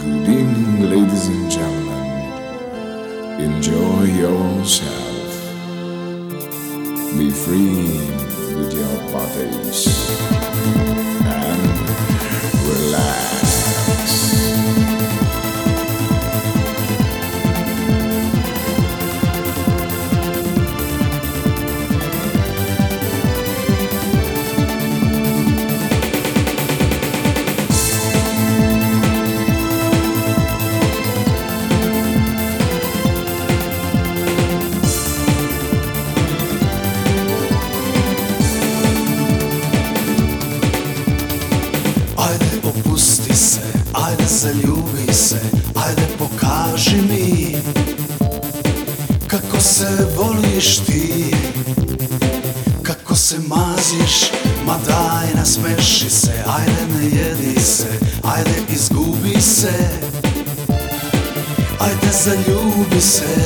Good evening, ladies and gentlemen. Enjoy yourself. Be free with your bodies and relax. Ajde opusti se, ajde zaljubi se, ajde pokaži mi kako se voliš ti, kako se maziš, ma daj nasmeši se, ajde ne jedi se, ajde izgubi se, ajde zaljubi se,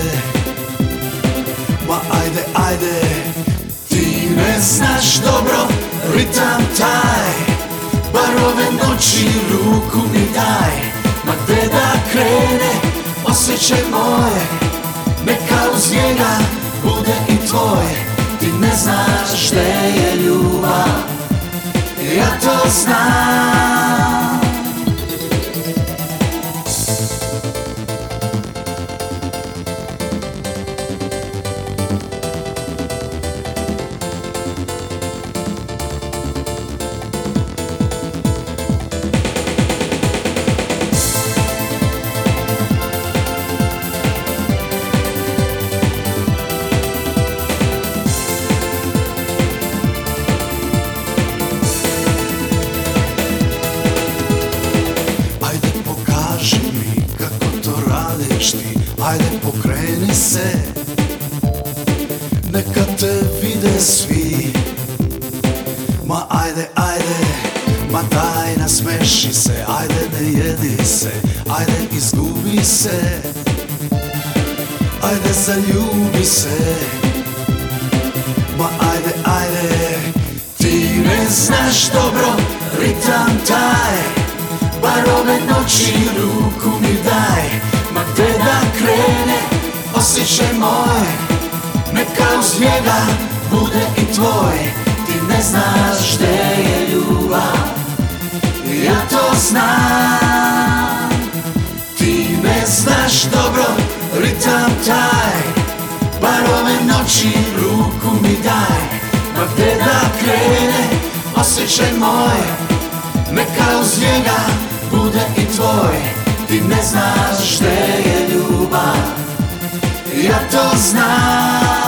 ma ajde, ajde, ti ne znaš dobro ritam taj. Bar ove noći ruku mi daj, ma gde da krene osjećaj moje, neka uz njega bude i tvoj. Ti ne znaš gde je ljubav, ja to znam. Ajde pokreni se, neka te vide svi. Ma ajde, ajde, ma daj nasmeši se, ajde ne jedi se, ajde izgubi se, ajde zaljubi se. Ma ajde, ajde, ti ne znaš dobro ritam taj. Bar ove noći ruku mi daj, ma gde da krene osjećaj moj, neka uz njega bude i tvoj. Ti ne znaš gde je ljubav, ja to znam. Ti ne znaš dobro ritam taj. Bar ove noći ruku mi daj, ma gde da krene osjećaj moj, neka uz njega bude i tvoj. Ti ne znaš gde je ljubav, ja to znam.